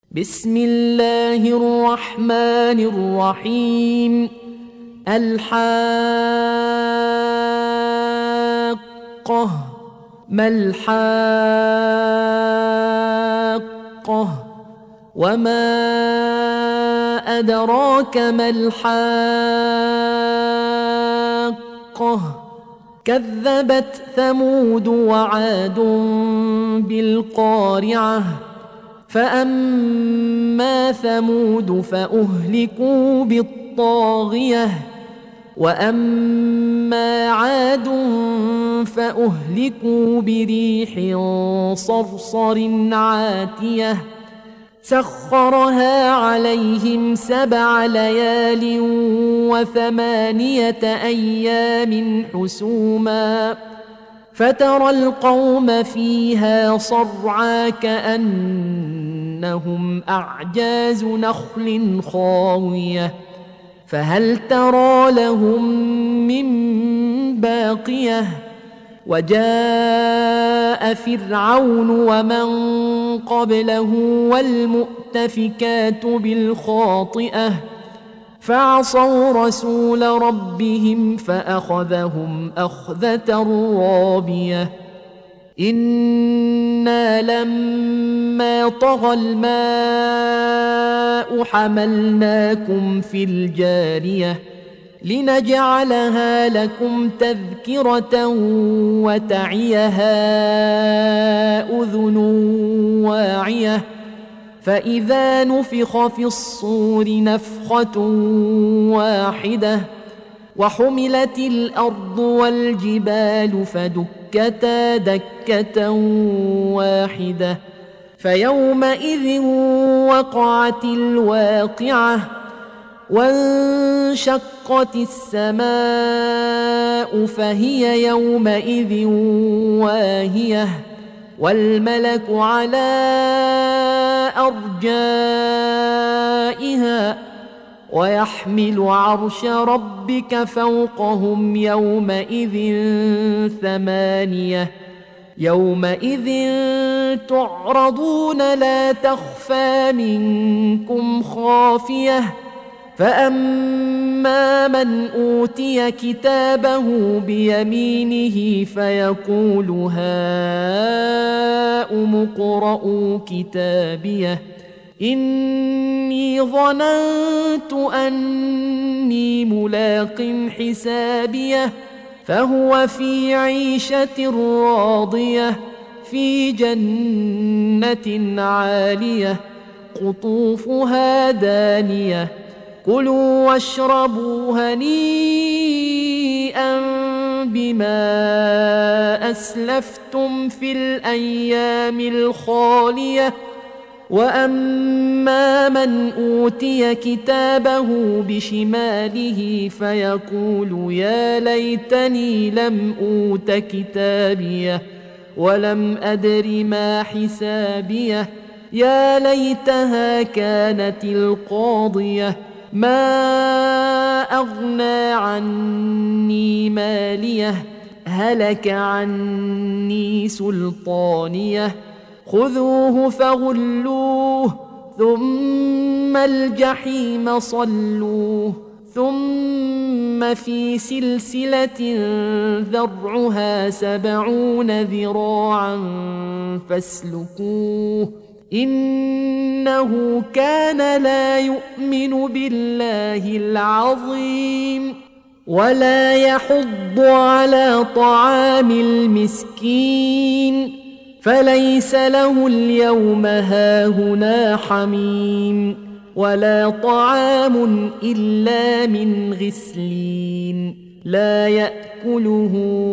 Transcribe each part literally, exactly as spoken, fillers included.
بسم الله الرحمن الرحيم. الحاقة. ما الحاقة؟ وما أدراك ما الحاقة؟ كذبت ثمود وعاد بالقارعة. فأما ثمود فأهلكوا بالطاغية، وأما عاد فأهلكوا بريح صرصر عاتية سخرها عليهم سبع ليال وثمانية أيام حسوما، فترى القوم فيها صرعى كأنهم أعجاز نخل خاوية، فهل ترى لهم من باقية؟ وجاء فرعون ومن قبله والمؤتفكات بالخاطئة فعصوا رسول ربهم فأخذهم أخذة رابية. إنا لما طغى الماء حملناكم في الجارية لنجعلها لكم تذكرة وتعيها أذن واعية، فإذا نفخ في الصور نفخة واحدة وحملت الأرض والجبال فدكتا دكة واحدة، فيومئذ وقعت الواقعة وانشقت السماء فهي يومئذ واهية، والملك على أرجائها ويحمل عرش ربك فوقهم يومئذ ثمانية. يومئذ تعرضون لا تخفى منكم خافية، فأما من أوتي كتابه بيمينه فيقول هاؤم اقرءوا كتابيه إني ظننت أني ملاق حسابيه، فهو في عيشة راضية في جنة عالية قطوفها دانية. كلوا واشربوا هنيئا بما أسلفتم في الأيام الخالية. وأما من أوتي كتابه بشماله فيقول يا ليتني لم أوت كتابيه ولم أدر ما حسابيه، يا ليتها كانت القاضية ما أغنى عني ماليه هلك عني سلطانيه، خذوه فغلوه ثم الجحيم صلوه ثم في سلسلة ذرعها سبعون ذراعا فاسلكوه إنه كان لا يؤمن بالله العظيم ولا يحض على طعام المسكين، فليس له اليوم هاهنا حميم ولا طعام إلا من غسلين لا يأكله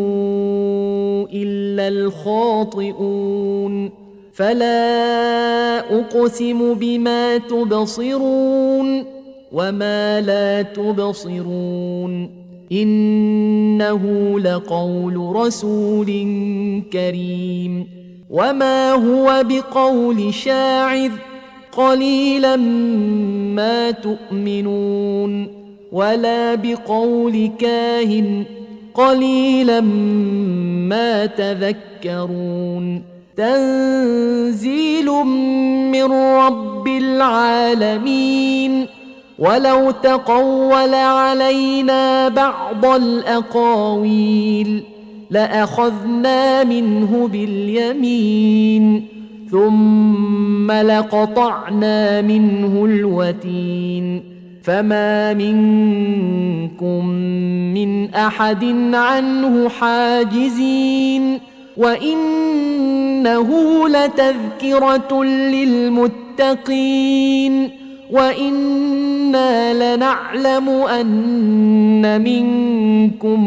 إلا الخاطئون. فلا أقسم بما تبصرون وما لا تبصرون إنه لقول رسول كريم وما هو بقول شاعر قليلا ما تؤمنون ولا بقول كاهن قليلا ما تذكرون. تنزيل من رب العالمين. ولو تقول علينا بعض الأقاويل لأخذنا منه باليمين ثم لقطعنا منه الوتين فما منكم من أحد عنه حاجزين. وإنه لتذكرة للمتقين وإنا لنعلم أن منكم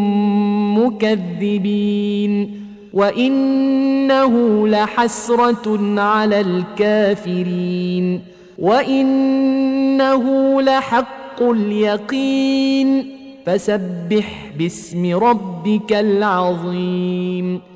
مكذبين وإنه لحسرة على الكافرين وإنه لحق اليقين. فسبح باسم ربك العظيم.